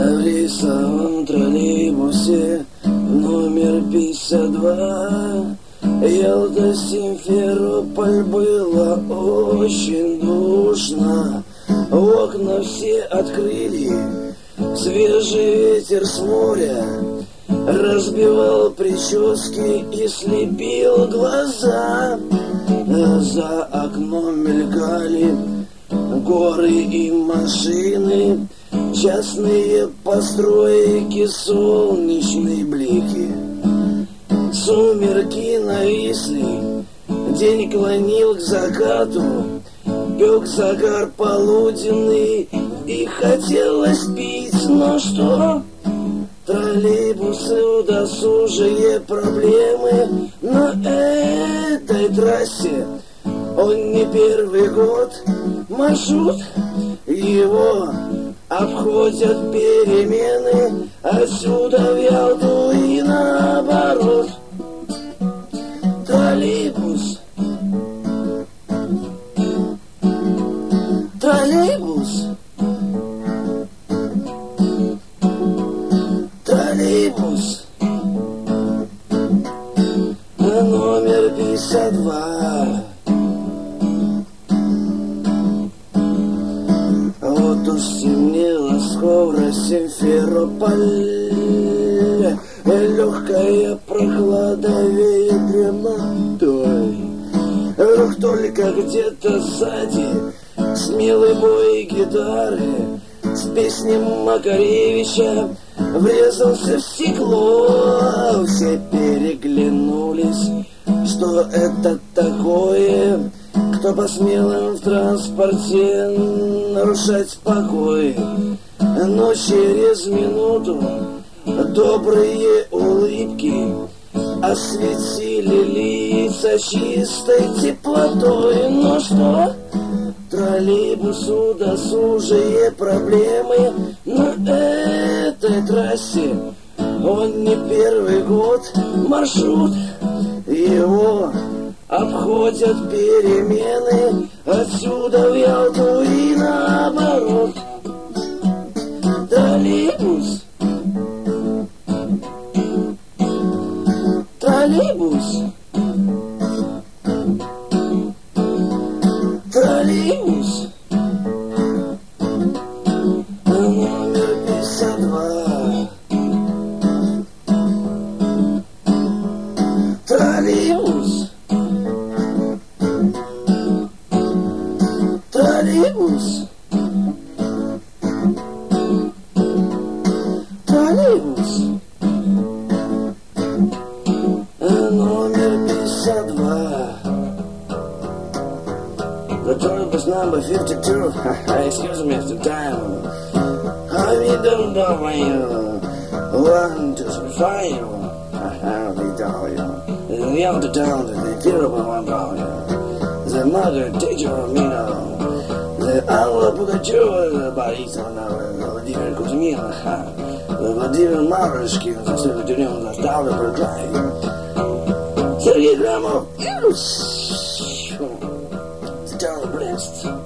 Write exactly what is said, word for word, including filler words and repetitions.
В рейсовом троллейбусе номер пятьдесят два Ялта-Симферополь, было очень душно. Окна все открыли, свежий ветер с моря разбивал прически и слепил глаза. За окном мелькали горы и машины, частные постройки, солнечные блики. Сумерки нависли, день клонил к закату, пек загар полуденный, и хотелось пить, но что? Троллейбусы, досужие проблемы на этой трассе. Он не первый год, маршрут его обходят перемены отсюда в Ялту и наоборот. Троллейбус, троллейбус, троллейбус, номер пятьдесят два. Вот уж стемнело скоро, Симферополь, легкая прохлада веет дремотой. Вдруг только где-то сзади смелый бой гитары с песней Макаревича врезался в стекло. Все переглянулись, что это такое? Кто посмел им в транспорте нарушать покой? Но через минуту добрые улыбки осветили лица чистой теплотой. Но что? Троллейбусу досужие проблемы на этой трассе. Он не первый год, маршрут его обходят перемены отсюда в Ялту и наоборот. Троллейбус, троллейбус, троллейбус, номер пятьдесят два. Троллейбус, троллейбус, троллейбус, номер пятьдесят два. The trolleybus number fifty-two. Excuse me for time. How you don't know when you want to find you? How we tell you. The young to town, the terrible one call you. The mother teacher of me now. The Алла Пугачева, Борисовна, Владимир Кузьмин, Владимир Маврышкин, за все тюрьму заставлю проклать. Сергей Грамов, Стелла Брест.